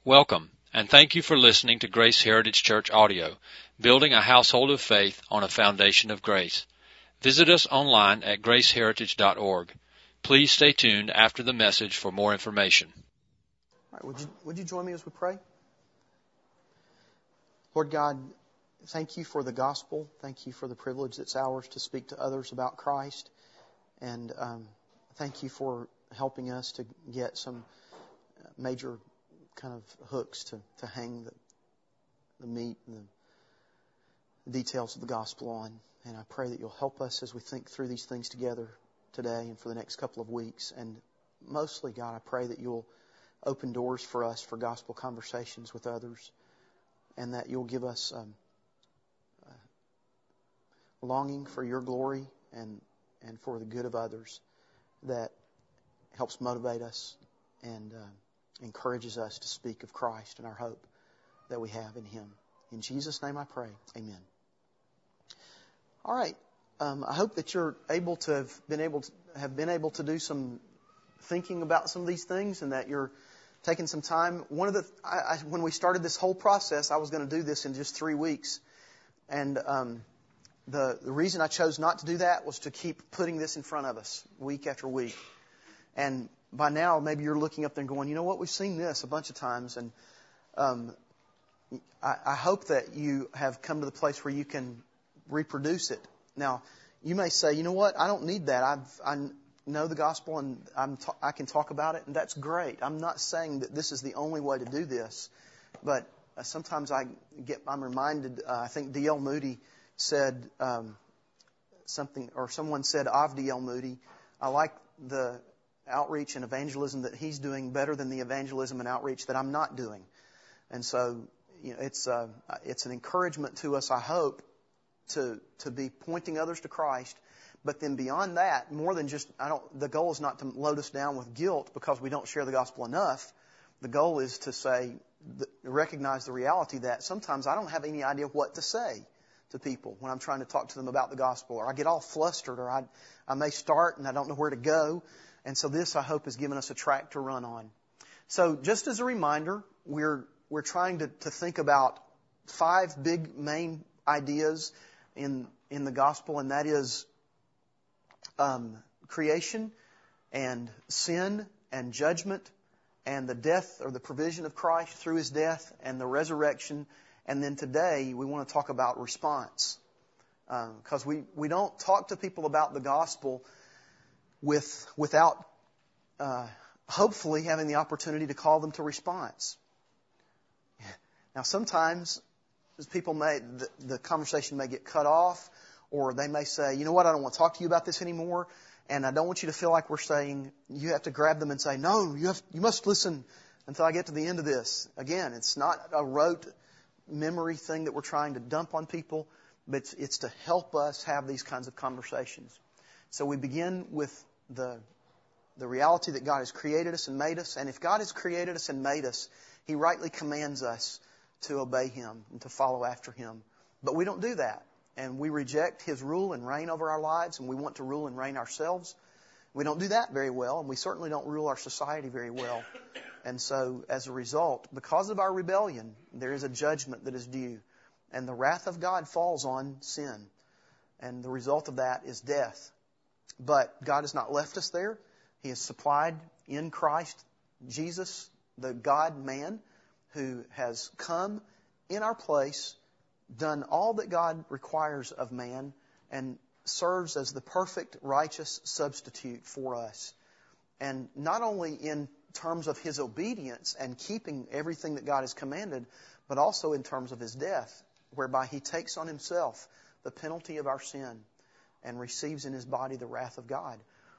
Welcome, and thank you for listening to Grace Heritage Church Audio, building a household of faith on a foundation of grace. Visit us online at graceheritage.org. Please stay tuned after the message for more information. All right, would you join me as we pray? Lord God, thank you for the gospel. Thank you for the privilege that's ours to speak to others about Christ. And thank you for helping us to get some major kind of hooks to hang the meat and the details of the gospel on. And I pray that you'll help us as we think through these things together today and for the next couple of weeks. And mostly, God, I pray that you'll open doors for us for gospel conversations with others, and that you'll give us longing for your glory and for the good of others that helps motivate us and encourages us to speak of Christ and our hope that we have in Him. In Jesus' name I pray. Amen. All right. I hope that you're able to have been able to do some thinking about some of these things, and that you're taking some time. When we started this whole process, I was going to do this in just 3 weeks, and the reason I chose not to do that was to keep putting this in front of us week after week. And by now, maybe you're looking up there and going, you know what, we've seen this a bunch of times. And I hope that you have come to the place where you can reproduce it. Now, you may say, you know what, I don't need that. I know the gospel and I can talk about it, and that's great. I'm not saying that this is the only way to do this. But sometimes I'm reminded, I think D.L. Moody said something, or someone said of D.L. Moody, I like the outreach and evangelism that he's doing better than the evangelism and outreach that I'm not doing. And so, it's an encouragement to us, I hope, to be pointing others to Christ. But then beyond that, more than just, the goal is not to load us down with guilt because we don't share the gospel enough. The goal is to recognize the reality that sometimes I don't have any idea what to say to people when I'm trying to talk to them about the gospel, or I get all flustered, or I may start and I don't know where to go. And so this, I hope, has given us a track to run on. So just as a reminder, we're trying to think about 5 big main ideas in the gospel, and that is creation and sin and judgment and the death or the provision of Christ through His death and the resurrection. And then today we want to talk about response, because we don't talk to people about the gospel without hopefully having the opportunity to call them to response. Now, sometimes people the conversation may get cut off, or they may say, you know what, I don't want to talk to you about this anymore, and I don't want you to feel like we're saying, you have to grab them and say, no, you must listen until I get to the end of this. Again, it's not a rote memory thing that we're trying to dump on people, but it's to help us have these kinds of conversations. So we begin with the reality that God has created us and made us. And if God has created us and made us, He rightly commands us to obey Him and to follow after Him. But we don't do that. And we reject His rule and reign over our lives, and we want to rule and reign ourselves. We don't do that very well, and we certainly don't rule our society very well. And so, as a result, because of our rebellion, there is a judgment that is due. And the wrath of God falls on sin. And the result of that is death. But God has not left us there. He has supplied in Christ Jesus, the God-man, who has come in our place, done all that God requires of man, and serves as the perfect, righteous substitute for us. And not only in terms of His obedience and keeping everything that God has commanded, but also in terms of His death, whereby He takes on Himself the penalty of our sin and receives in His body the wrath of God.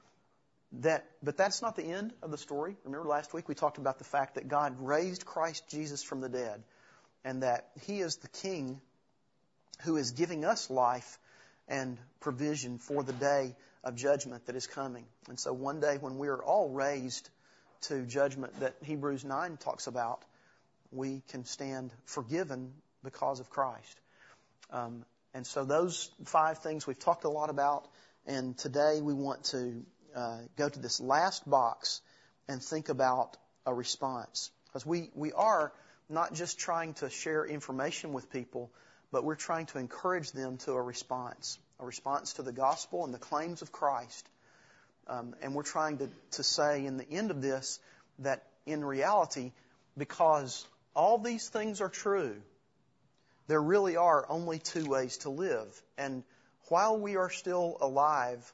But that's not the end of the story. Remember last week we talked about the fact that God raised Christ Jesus from the dead, and that He is the King who is giving us life and provision for the day of judgment that is coming. And so one day when we are all raised to judgment that Hebrews 9 talks about, we can stand forgiven because of Christ. And so those 5 things we've talked a lot about, and today we want to go to this last box and think about a response. Because we are not just trying to share information with people, but we're trying to encourage them to a response to the gospel and the claims of Christ. And we're trying to say in the end of this that in reality, because all these things are true, there really are only two ways to live. And while we are still alive,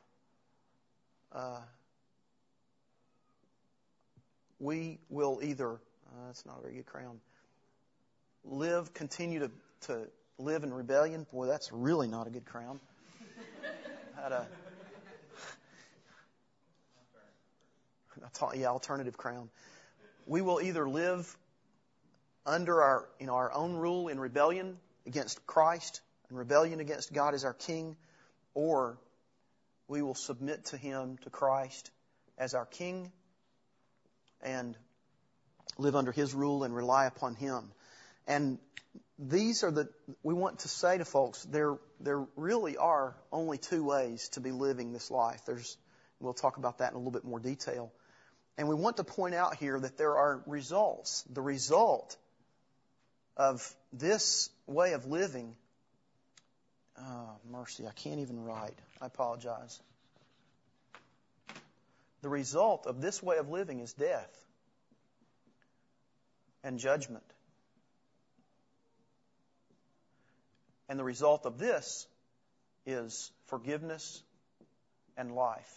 we will either, that's not a very good crayon, continue to live in rebellion. Boy, that's really not a good crayon. Alternative crayon. We will either live under our own rule in rebellion against Christ and rebellion against God as our King, or we will submit to Him, to Christ, as our King and live under His rule and rely upon Him. And these are we want to say to folks, there really are only two ways to be living this life. We'll talk about that in a little bit more detail. And we want to point out here that there are results. The result of this way of living, mercy, I can't even write. I apologize. The result of this way of living is death and judgment. And the result of this is forgiveness and life.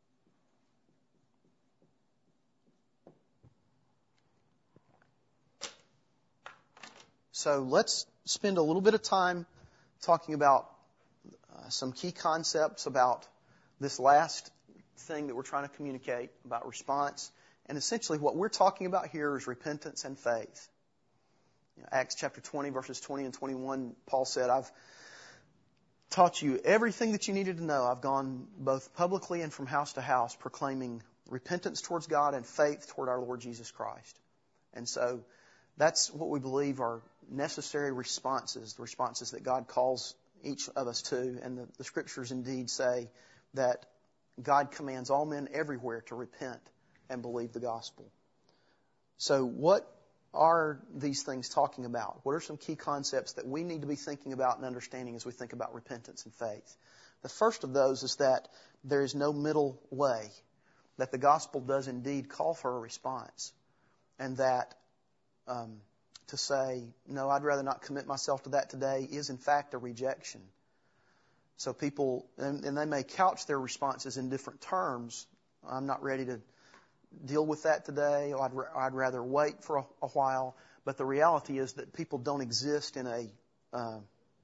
So let's spend a little bit of time talking about some key concepts about this last thing that we're trying to communicate about response. And essentially what we're talking about here is repentance and faith. Acts chapter 20, verses 20 and 21, Paul said, I've taught you everything that you needed to know. I've gone both publicly and from house to house proclaiming repentance towards God and faith toward our Lord Jesus Christ. And so that's what we believe are necessary responses, the responses that God calls each of us to. And the Scriptures indeed say that God commands all men everywhere to repent and believe the gospel. So what are these things talking about? What are some key concepts that we need to be thinking about and understanding as we think about repentance and faith? The first of those is that there is no middle way, that the gospel does indeed call for a response, and that to say, no, I'd rather not commit myself to that today is in fact a rejection. So people, and they may couch their responses in different terms. I'm not ready to deal with that today. I'd rather wait for a while. But the reality is that people don't exist in a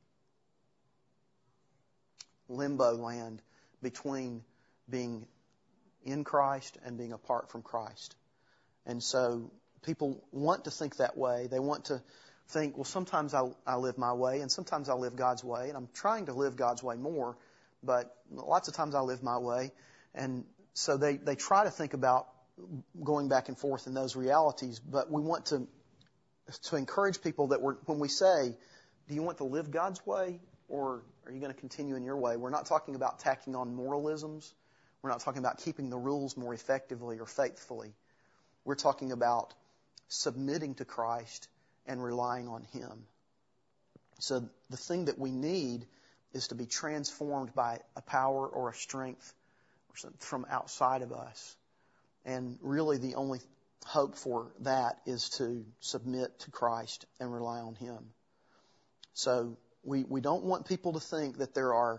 limbo land between being in Christ and being apart from Christ. And so people want to think that way. They want to think, well, sometimes I live my way and sometimes I live God's way. And I'm trying to live God's way more, but lots of times I live my way. And so they try to think about going back and forth in those realities. But we want to encourage people that when we say, do you want to live God's way or are you going to continue in your way? We're not talking about tacking on moralisms. We're not talking about keeping the rules more effectively or faithfully. We're talking about submitting to Christ and relying on Him. So the thing that we need is to be transformed by a power or a strength from outside of us. And really the only hope for that is to submit to Christ and rely on Him. So we don't want people to think that there are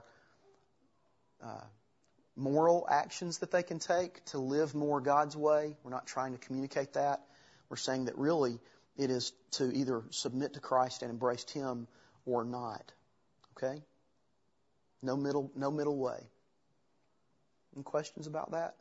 moral actions that they can take to live more God's way. We're not trying to communicate that. We're saying that really it is to either submit to Christ and embrace Him or not. Okay? No middle way. Any questions about that?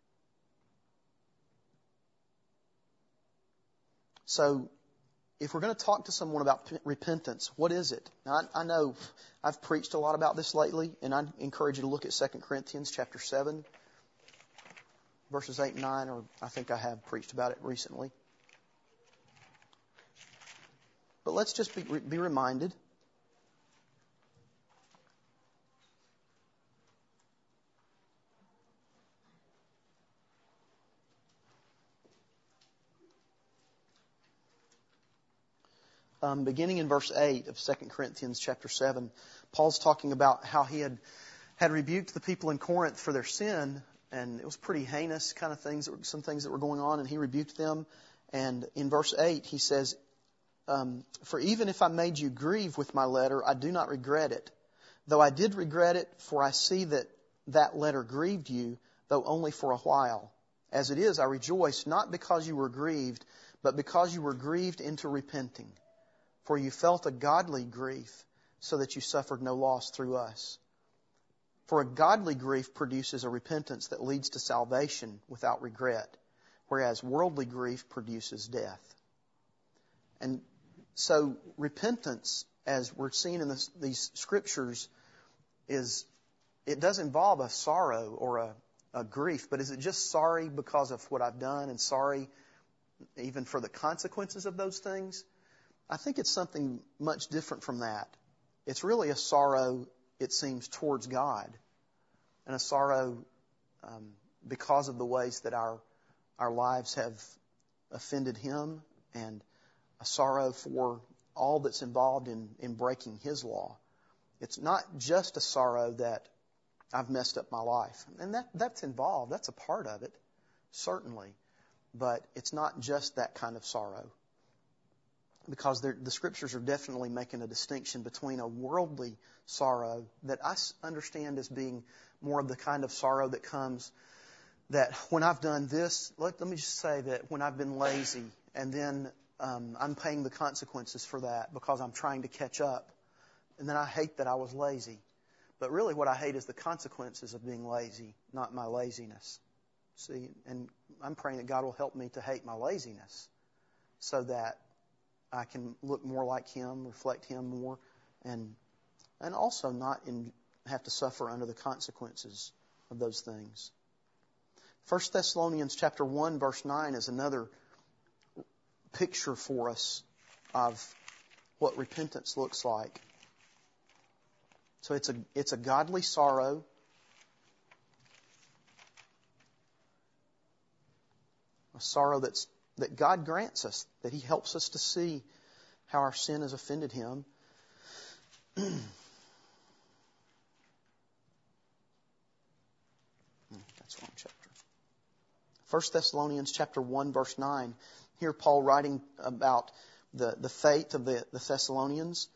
So, if we're going to talk to someone about repentance, what is it? Now, I know I've preached a lot about this lately, and I encourage you to look at 2 Corinthians chapter 7, verses 8 and 9, or I think I have preached about it recently. But let's just be reminded. beginning in verse 8 of 2 Corinthians chapter 7, Paul's talking about how he had rebuked the people in Corinth for their sin, and it was pretty heinous kind of things, some things that were going on, and he rebuked them. And in verse 8, he says, "For even if I made you grieve with my letter, I do not regret it. Though I did regret it, for I see that letter grieved you, though only for a while. As it is, I rejoice, not because you were grieved, but because you were grieved into repenting. For you felt a godly grief, so that you suffered no loss through us. For a godly grief produces a repentance that leads to salvation without regret, whereas worldly grief produces death." And so repentance, as we're seeing in these scriptures, it does involve a sorrow or a grief, but is it just sorry because of what I've done and sorry even for the consequences of those things? I think it's something much different from that. It's really a sorrow, it seems, towards God, and a sorrow because of the ways that our lives have offended Him, and a sorrow for all that's involved in breaking His law. It's not just a sorrow that I've messed up my life. And that's involved. That's a part of it, certainly. But it's not just that kind of sorrow. Because the Scriptures are definitely making a distinction between a worldly sorrow that I understand as being more of the kind of sorrow that comes that when I've done this, let me just say that when I've been lazy and then I'm paying the consequences for that because I'm trying to catch up. And then I hate that I was lazy. But really what I hate is the consequences of being lazy, not my laziness. See, and I'm praying that God will help me to hate my laziness so that I can look more like Him, reflect Him more, and also not have to suffer under the consequences of those things. 1 Thessalonians chapter 1 verse 9 is another picture for us of what repentance looks like. So it's a godly sorrow. A sorrow that God grants us, that He helps us to see how our sin has offended Him. That's the wrong chapter. 1 Thessalonians chapter 1 verse 9. Here Paul writing about the faith of the Thessalonians.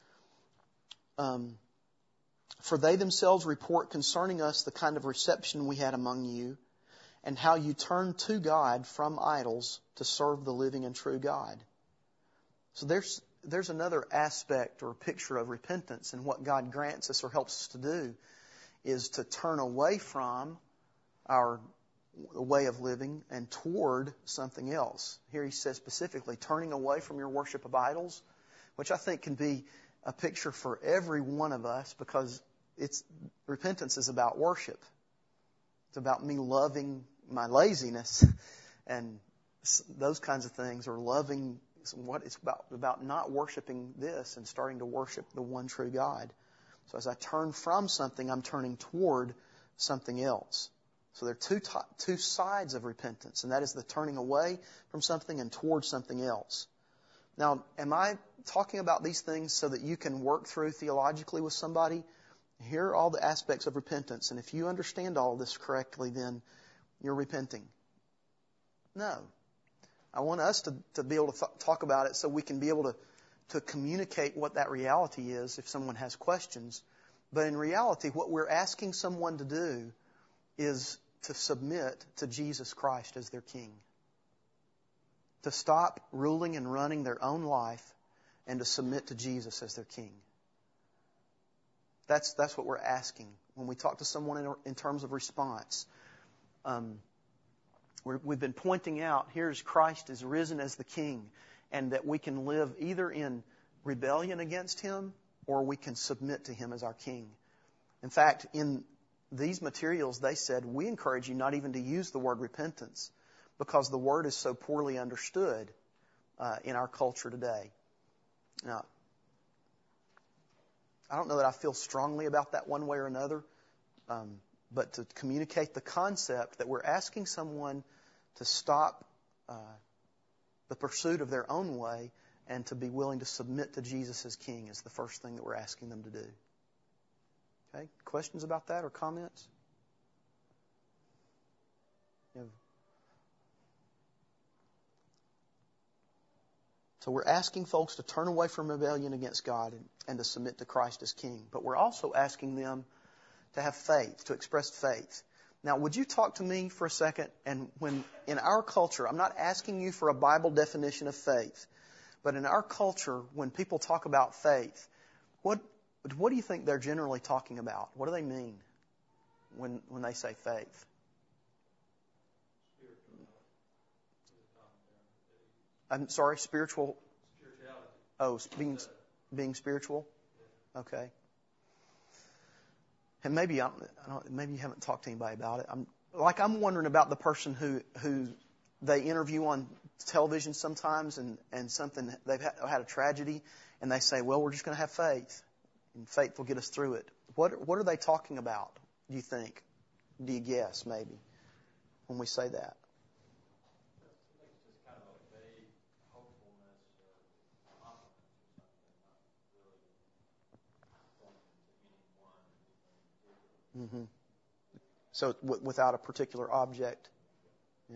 "For they themselves report concerning us the kind of reception we had among you, and how you turned to God from idols to serve the living and true God." So there's another aspect or picture of repentance, and what God grants us or helps us to do is to turn away from our way of living and toward something else. Here he says specifically, turning away from your worship of idols, which I think can be a picture for every one of us, because repentance is about worship. It's about me loving my laziness and those kinds of things, or loving what it's about not worshiping this and starting to worship the one true God. So as I turn from something, I'm turning toward something else. So there are two sides of repentance, and that is the turning away from something and towards something else. Now, am I talking about these things so that you can work through theologically with somebody? Here are all the aspects of repentance, and if you understand all of this correctly, then you're repenting. No. I want us to be able to talk about it so we can be able to communicate what that reality is if someone has questions. But in reality, what we're asking someone to do is to submit to Jesus Christ as their King. To stop ruling and running their own life and to submit to Jesus as their King. That's what we're asking when we talk to someone in terms of response. We've been pointing out, here's Christ is risen as the King, and that we can live either in rebellion against Him or we can submit to Him as our King. In fact, in these materials, they said, we encourage you not even to use the word repentance because the word is so poorly understood in our culture today. Now, I don't know that I feel strongly about that one way or another, but to communicate the concept that we're asking someone to stop the pursuit of their own way and to be willing to submit to Jesus as King is the first thing that we're asking them to do. Okay? Questions about that or comments? So we're asking folks to turn away from rebellion against God and to submit to Christ as King. But we're also asking them to have faith, to express faith. Now, would you talk to me for a second? And when in our culture, I'm not asking you for a Bible definition of faith, but in our culture, when people talk about faith, what do you think they're generally talking about? What do they mean when they say faith? I'm sorry, spiritual. Oh, being spiritual. Okay. And maybe maybe you haven't talked to anybody about it. I'm wondering about the person who they interview on television sometimes, and something they've had a tragedy, and they say, "Well, we're just going to have faith, and faith will get us through it." What are they talking about? Do you think? Do you guess maybe when we say that? Mm-hmm. So without a particular object, yeah.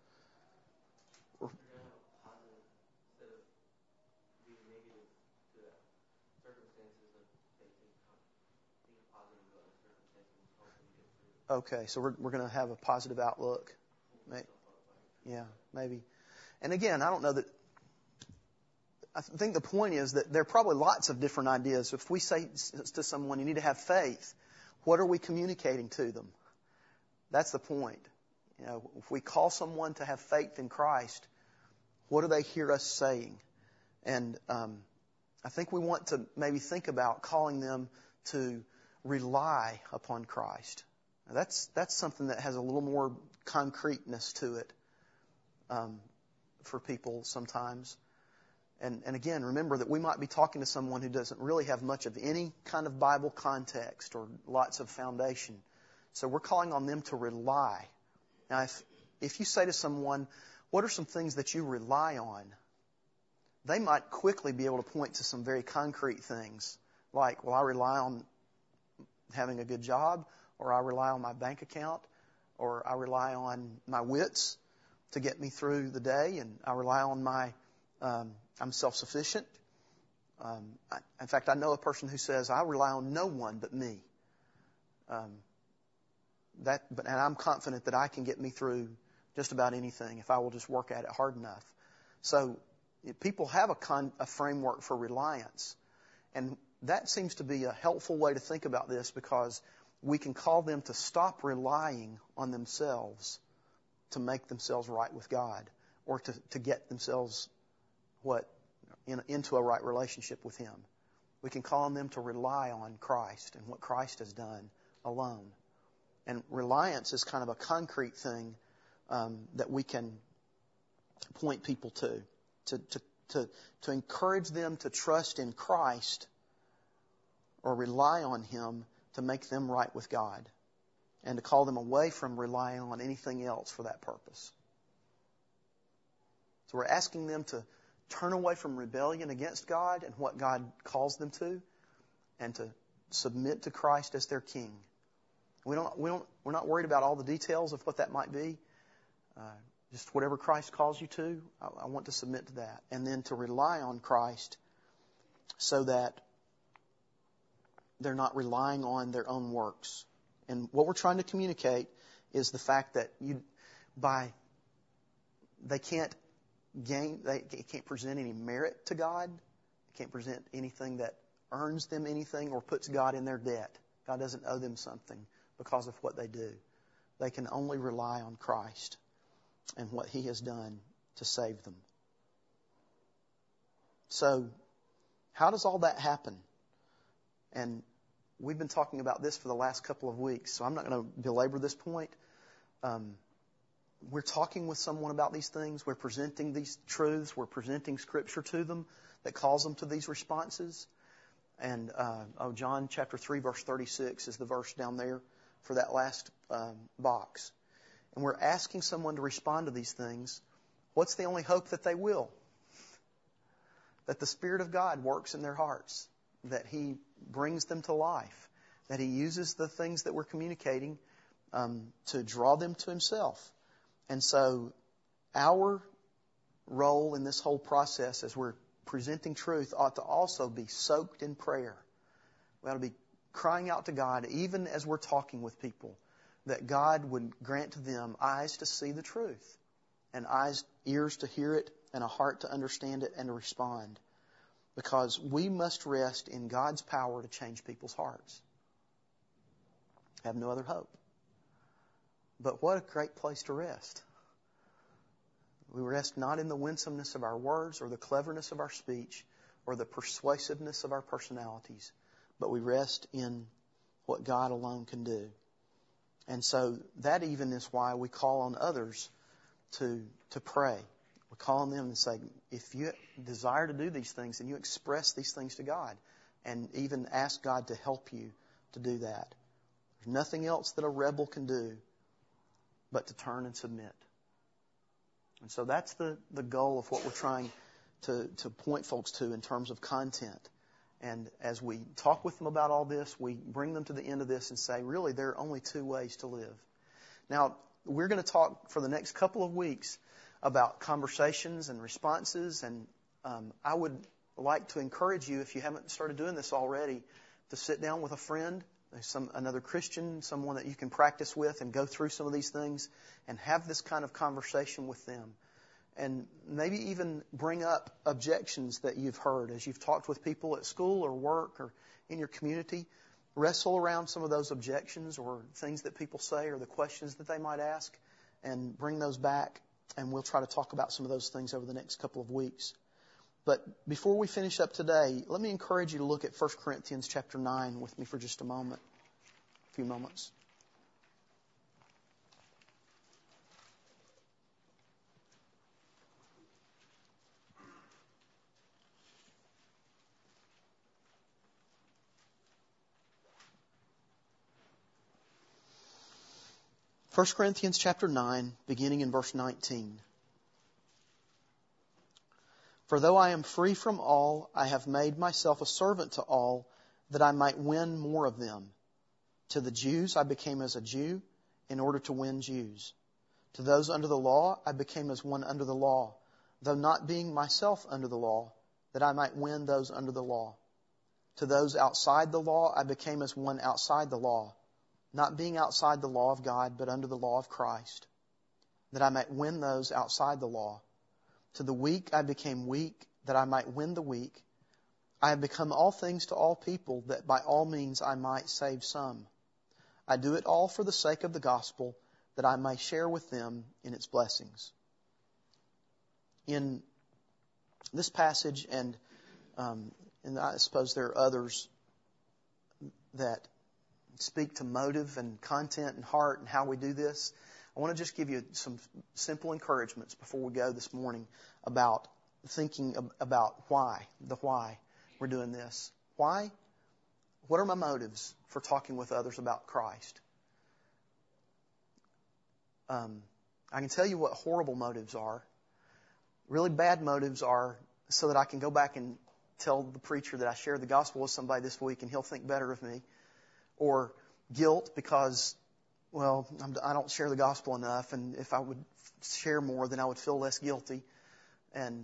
Okay, so we're going to have a positive outlook. Yeah, maybe. And again, I don't know that. I think the point is that there are probably lots of different ideas. If we say to someone, "You need to have faith," what are we communicating to them? That's the point. You know, if we call someone to have faith in Christ, what do they hear us saying? And I think we want to maybe think about calling them to rely upon Christ. Now that's something that has a little more concreteness to it for people sometimes. And again, remember that we might be talking to someone who doesn't really have much of any kind of Bible context or lots of foundation. So we're calling on them to rely. Now, if you say to someone, "What are some things that you rely on?" they might quickly be able to point to some very concrete things, like, "Well, I rely on having a good job," or "I rely on my bank account," or "I rely on my wits to get me through the day," and "I rely on my I'm self-sufficient." In fact, I know a person who says, "I rely on no one but me." And I'm confident that I can get me through just about anything if I will just work at it hard enough. So people have a framework for reliance. And that seems to be a helpful way to think about this, because we can call them to stop relying on themselves to make themselves right with God, or to get themselves into a right relationship with Him. We can call on them to rely on Christ and what Christ has done alone. And reliance is kind of a concrete thing that we can point people to encourage them to trust in Christ or rely on Him to make them right with God, and to call them away from relying on anything else for that purpose. So we're asking them to turn away from rebellion against God and what God calls them to, and to submit to Christ as their King. We're not worried about all the details of what that might be. Just whatever Christ calls you to, I want to submit to that. And then to rely on Christ so that they're not relying on their own works. And what we're trying to communicate is the fact that they can't present any merit to God. They can't present anything that earns them anything or puts God in their debt. God doesn't owe them something because of what they do. They can only rely on Christ and what He has done to save them. So, how does all that happen? And we've been talking about this for the last couple of weeks, so I'm not going to belabor this point. We're talking with someone about these things. We're presenting these truths. We're presenting Scripture to them that calls them to these responses. And John chapter 3, verse 36 is the verse down there for that last box. And we're asking someone to respond to these things. What's the only hope that they will? that the Spirit of God works in their hearts, that He brings them to life, that He uses the things that we're communicating to draw them to Himself. And so our role in this whole process as we're presenting truth ought to also be soaked in prayer. We ought to be crying out to God, even as we're talking with people, that God would grant to them eyes to see the truth, and ears to hear it, and a heart to understand it and to respond. Because we must rest in God's power to change people's hearts. Have no other hope. But what a great place to rest. We rest not in the winsomeness of our words or the cleverness of our speech or the persuasiveness of our personalities, but we rest in what God alone can do. And so that even is why we call on others to pray. We call on them and say, if you desire to do these things, then you express these things to God and even ask God to help you to do that. There's nothing else that a rebel can do but to turn and submit. And so that's the goal of what we're trying to point folks to in terms of content. And as we talk with them about all this, we bring them to the end of this and say, really, there are only two ways to live. Now, we're going to talk for the next couple of weeks about conversations and responses. And I would like to encourage you, if you haven't started doing this already, to sit down with a friend, another Christian, someone that you can practice with and go through some of these things and have this kind of conversation with them. And maybe even bring up objections that you've heard as you've talked with people at school or work or in your community. Wrestle around some of those objections or things that people say or the questions that they might ask and bring those back. And we'll try to talk about some of those things over the next couple of weeks. But before we finish up today, let me encourage you to look at 1 Corinthians chapter 9 with me for just a few moments. 1 Corinthians chapter 9, beginning in verse 19. For though I am free from all, I have made myself a servant to all, that I might win more of them. To the Jews I became as a Jew, in order to win Jews. To those under the law I became as one under the law, though not being myself under the law, that I might win those under the law. To those outside the law I became as one outside the law, not being outside the law of God, but under the law of Christ, that I might win those outside the law. To the weak I became weak, that I might win the weak. I have become all things to all people, that by all means I might save some. I do it all for the sake of the gospel, that I may share with them in its blessings. In this passage, and I suppose there are others that speak to motive and content and heart and how we do this, I want to just give you some simple encouragements before we go this morning about thinking about why we're doing this. Why? What are my motives for talking with others about Christ? I can tell you what horrible motives are. Really bad motives are so that I can go back and tell the preacher that I shared the gospel with somebody this week and he'll think better of me. Or guilt because, well, I don't share the gospel enough, and if I would share more, then I would feel less guilty. And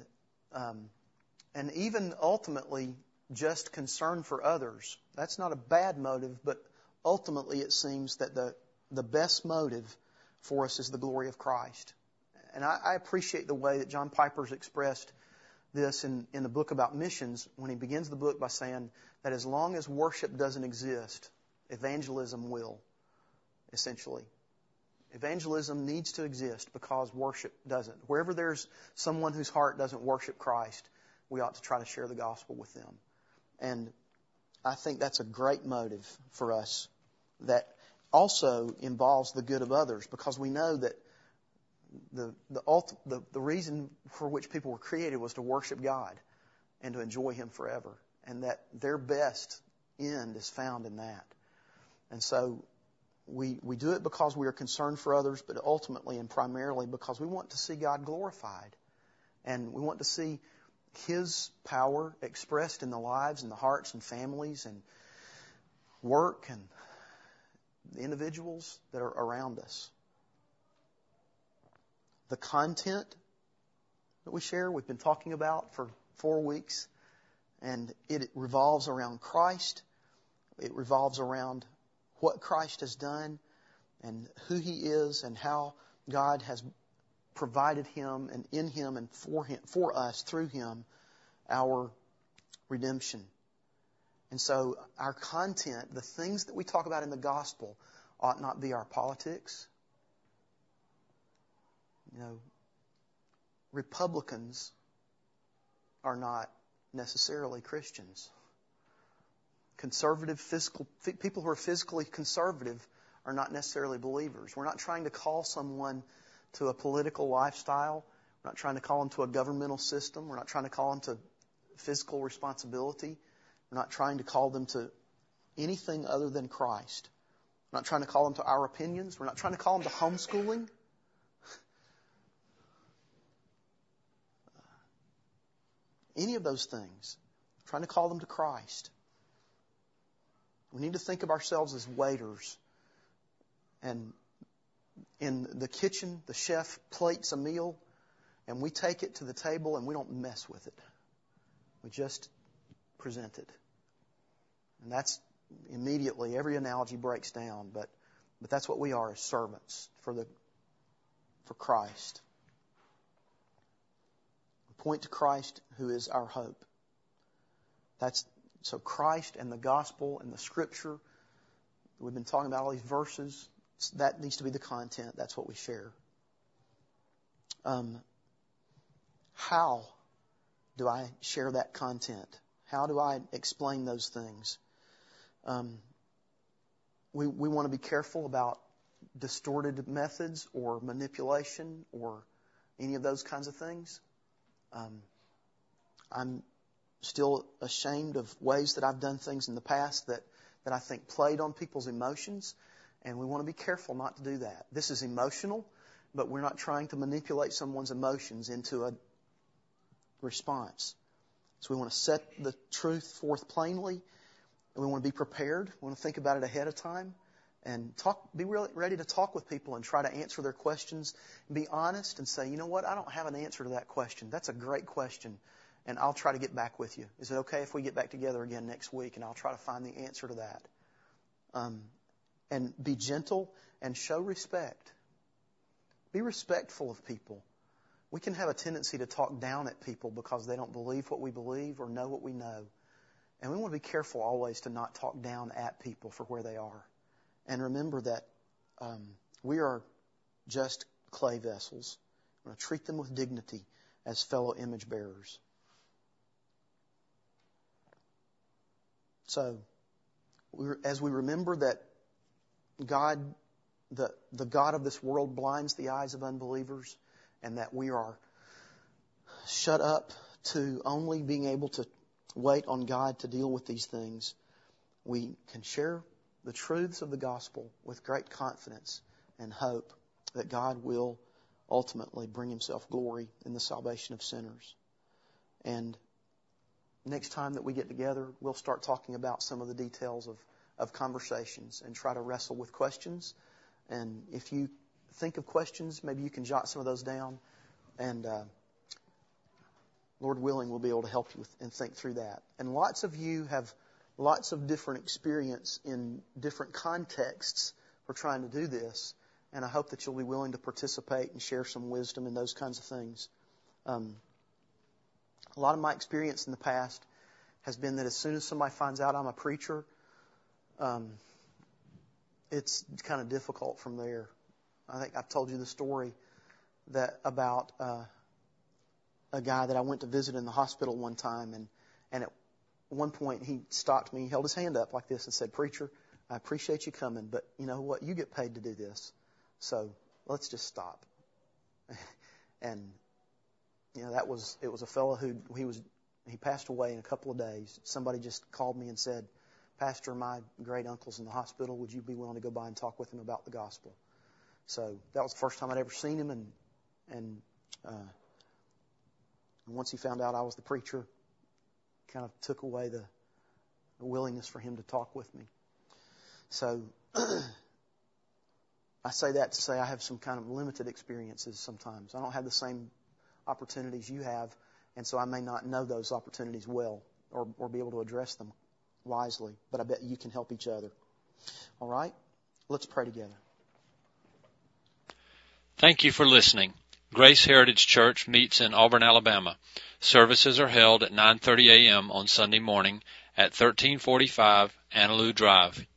even ultimately, just concern for others. That's not a bad motive, but ultimately it seems that the best motive for us is the glory of Christ. And I appreciate the way that John Piper's expressed this in the book about missions, when he begins the book by saying that as long as worship doesn't exist, evangelism will, essentially. Evangelism needs to exist because worship doesn't. Wherever there's someone whose heart doesn't worship Christ, we ought to try to share the gospel with them. And I think that's a great motive for us that also involves the good of others, because we know that the reason for which people were created was to worship God and to enjoy Him forever, and that their best end is found in that. And so we do it because we are concerned for others, but ultimately and primarily because we want to see God glorified. And we want to see His power expressed in the lives and the hearts and families and work and the individuals that are around us. The content that we share, we've been talking about for 4 weeks, and it revolves around Christ. It revolves around what Christ has done and who He is and how God has provided Him and in Him and for us through Him our redemption. And so our content, the things that we talk about in the gospel, ought not be our politics. You know, Republicans are not necessarily Christians. People who are physically conservative are not necessarily believers. We're not trying to call someone to a political lifestyle. We're not trying to call them to a governmental system. We're not trying to call them to fiscal responsibility. We're not trying to call them to anything other than Christ. We're not trying to call them to our opinions. We're not trying to call them to homeschooling. Any of those things. We're trying to call them to Christ. We need to think of ourselves as waiters. And in the kitchen, the chef plates a meal, and we take it to the table and we don't mess with it. We just present it. And that's immediately, every analogy breaks down, but that's what we are as servants for Christ. We point to Christ who is our hope. So Christ and the gospel and the scripture, we've been talking about all these verses, that needs to be the content. That's what we share. How do I share that content? How do I explain those things? We want to be careful about distorted methods or manipulation or any of those kinds of things. I'm still ashamed of ways that I've done things in the past that I think played on people's emotions, and we want to be careful not to do that. This is emotional, but we're not trying to manipulate someone's emotions into a response. So we want to set the truth forth plainly, and we want to be prepared. We want to think about it ahead of time and be really ready to talk with people and try to answer their questions and be honest and say, you know what, I don't have an answer to that question. That's a great question, and I'll try to get back with you. Is it okay if we get back together again next week and I'll try to find the answer to that? And be gentle and show respect. Be respectful of people. We can have a tendency to talk down at people because they don't believe what we believe or know what we know. And we want to be careful always to not talk down at people for where they are. And remember that we are just clay vessels. We're going to treat them with dignity as fellow image bearers. So, as we remember that God, the God of this world, blinds the eyes of unbelievers, and that we are shut up to only being able to wait on God to deal with these things, we can share the truths of the gospel with great confidence and hope that God will ultimately bring Himself glory in the salvation of sinners. And next time that we get together, we'll start talking about some of the details of conversations and try to wrestle with questions. And if you think of questions, maybe you can jot some of those down. And Lord willing, we'll be able to help you and think through that. And lots of you have lots of different experience in different contexts for trying to do this. And I hope that you'll be willing to participate and share some wisdom in those kinds of things. A lot of my experience in the past has been that as soon as somebody finds out I'm a preacher, it's kind of difficult from there. I think I've told you the story about a guy that I went to visit in the hospital one time, and at one point he stopped me, he held his hand up like this and said, "Preacher, I appreciate you coming, but you know what? You get paid to do this. So let's just stop." And you know, it was a fellow he passed away in a couple of days. Somebody just called me and said, "Pastor, my great uncle's in the hospital. Would you be willing to go by and talk with him about the gospel?" So that was the first time I'd ever seen him, and And once he found out I was the preacher, kind of took away the willingness for him to talk with me. So I say that to say I have some kind of limited experiences sometimes. I don't have the same opportunities you have, and so I may not know those opportunities well or be able to address them wisely. But I bet you can help each other. All right? Let's pray together. Thank you for listening. Grace Heritage Church meets in Auburn, Alabama. Services are held at 9:30 a.m. on Sunday morning at 1345 Annaloo Drive,